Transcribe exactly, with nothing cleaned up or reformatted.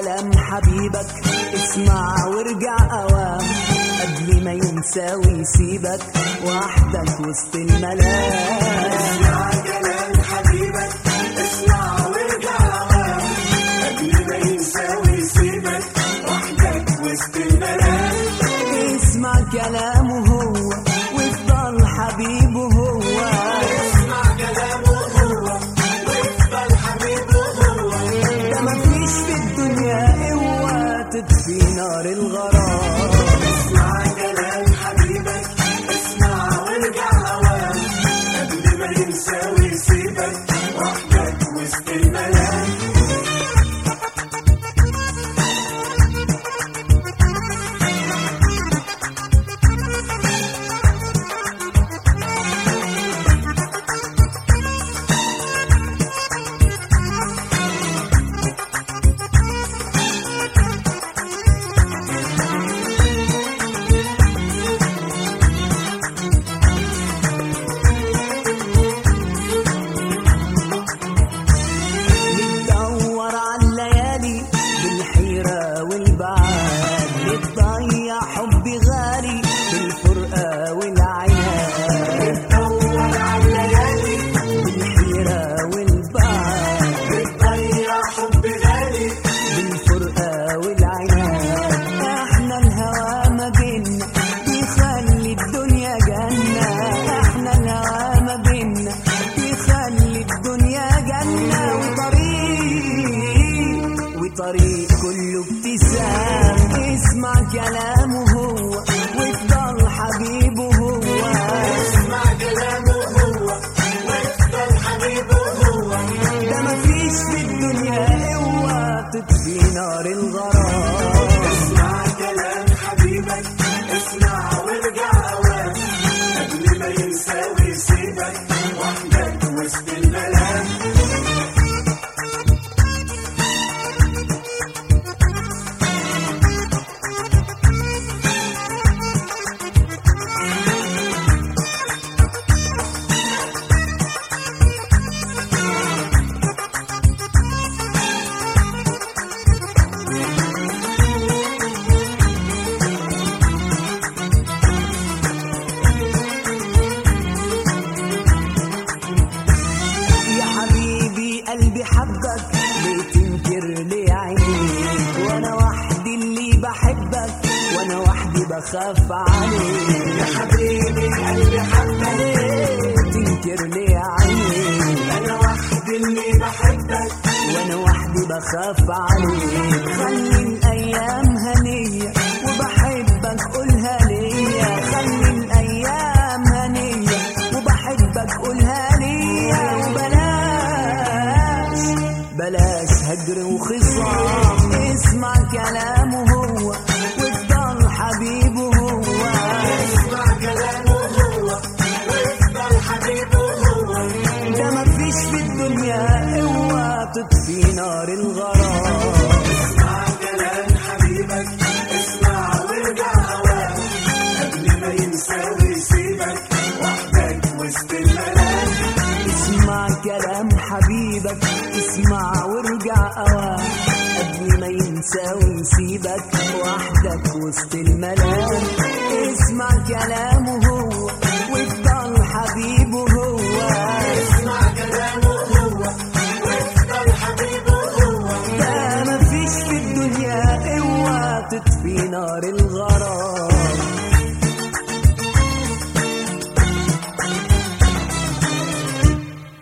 كلام حبيبك، اسمع وارجع اوام قبل ما ينسى ويسيبك وحدك وسط الملام. اسمع كلام حبيبك، اسمع وارجع اوام قبل ما ينسى ويسيبك وحدك وسط الملام. اسمع كلامه هو وافضل حبيبه هو، اسمع كلامه هو وافضل حبيبه هو. ده مفيش في الدنيا قوة تطفي نار الغرام. اسمع كلام حبيبك، اسمع وارجع اوام قبل ما ينسى ويسيبك وحدك وسط الملام. طريق كله ابتسام. اسمع كلامه هو وافضل حبيبه هو، اسمع كلامه هو وافضل حبيبه هو. ده مفيش في الدنيا قوة تطفي نار الغرام. اسمع كلام حبيبك، اسمع وارجع اوام قبل ما ينسى ويسيبك وحدك وسط الملام. قلبي حبك ليه تنكر ليه عينيك، وانا وحدي اللي بحبك وانا وحدي بخاف عليك. يا حبيبي قلبي حبك ليه تنكر ليه عينيك، انا وحدي اللي بحبك وانا وحدي بخاف عليك. خلي الايام هنية وبحبك قولها ليا، خلي الايام هنية وبحبك قولها ليا. وبلاش بلاش هجر وخصام، اسمع كلامه هو وافضل حبيبه هو، اسمع كلامه هو وافضل حبيبه هو. ده مفيش في الدنيا قوة تطفي نار الغرام. اسمع كلام حبيبك، اسمع وارجع اوام قبل ما ينسى ويسيبك وحدك وسط الملام. اسمع كلام حبيبك، اسمع وارجع اوام قبل ما ينسى ويسيبك وحدك وسط الملام. اسمع كلامه هو وافضل حبيبه هو، اسمع كلامه هو وافضل حبيبه هو. ده مفيش في الدنيا قوة تطفي نار الغرام.